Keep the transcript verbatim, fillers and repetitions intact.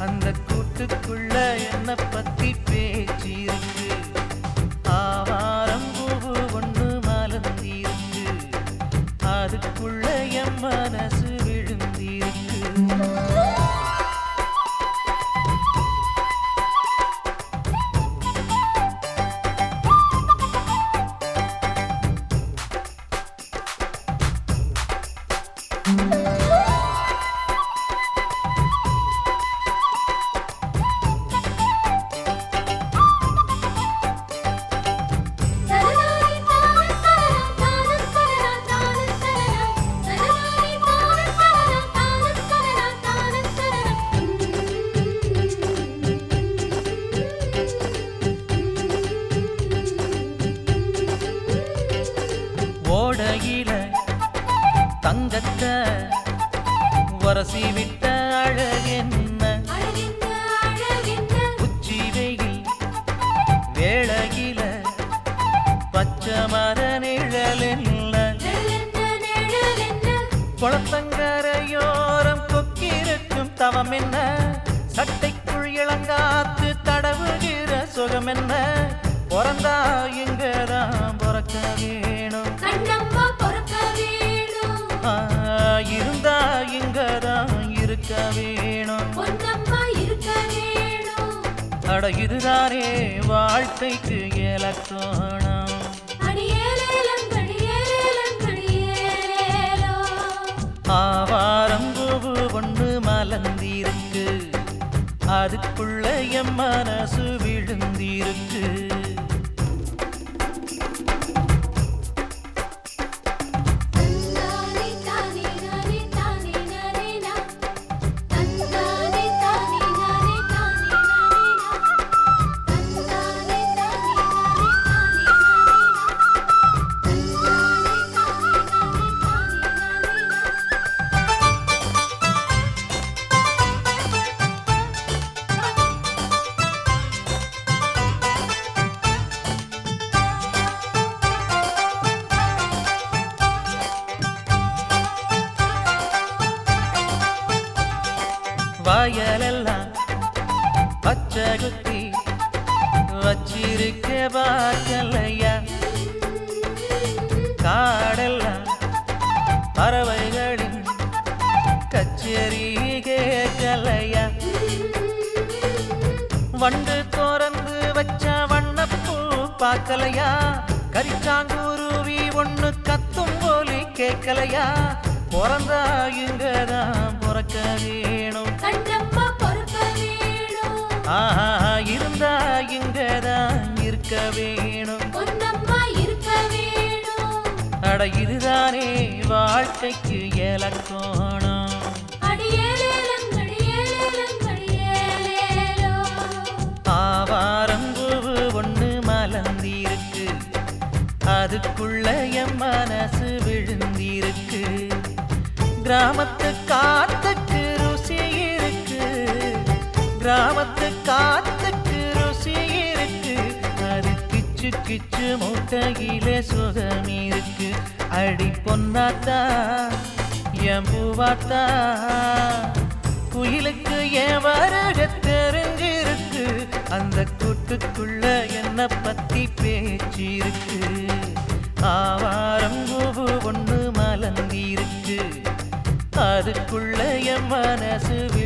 அந்த கூட்டுக்குள்ள என்ன பத்தி பேச்சிருக்கு. ஆவாரம் பூவு ஒண்ணு மலர்ந்திருக்கு, அதுக்குள்ள என் மனசு விழுந்திருக்கு. ஓடையில தங்கத்தை வரசி விட்ட அழகென்ன, உச்சி வெயில் வேளையில பச்சை மர நிழல் என்ன, குளத்தங்கரையோரம் கொக்கிருக்கும் தவம் என்ன, சட்டைக்குள் இளங்காத்து தடவுகிற சுகம் என்ன, பிறந்தா இங்கதான் பிறக்க வேணும், இருந்தா இங்கதான் இருக்க வேணும். அட இதுதானே வாழ்க்கைக்கு இலக்கணம். ஆவாரம் பூவு ஒண்ணு மலர்ந்திருக்கு, அதுக்குள்ள என் மனசு விழுந்திருக்கு. வயலெல்லாம் பச்சை குத்தி வச்சிருக்க பார்க்கலையா, காடெல்லாம் பறவைகளின் கச்சேரி கேட்கலையா, வண்டு திறந்து வச்ச வண்ணப்பூ பார்க்கலையா, கரிச்சாங்குருவி ஒண்ணு கத்தும் போலி கேட்கலையா, பிறந்தா இங்கதான் பிறக்க வேணும், ஆஹா இருந்தா இங்கதான் இருக்க வேணும். அட இதுதானே வாழ்க்கைக்கு இலக்கணம். ஆவாரம் பூவு ஒண்ணு மலர்ந்திருக்கு, அதுக்குள்ள என் மனசு விழுந்திருக்கு. கிராமத்து காத்துக்கு ருசி இருக்கு, கிராமத்து காத்துக்கு ருசி இருக்கு, அது கிச்சு கிச்சு மூட்டையிலே சுகம் இருக்கு. அடி பொன்னாத்தா என் பூவாத்தா, குயிலுக்கு என் வருக தெரிஞ்சிருக்கு, அந்த கூட்டுக்குள்ள என்ன பத்தி பேச்சிருக்கு. ஆவாரம் பூவு ஒண்ணு மலர்ந்திருக்கு, அதுக்குள்ள என் மனசு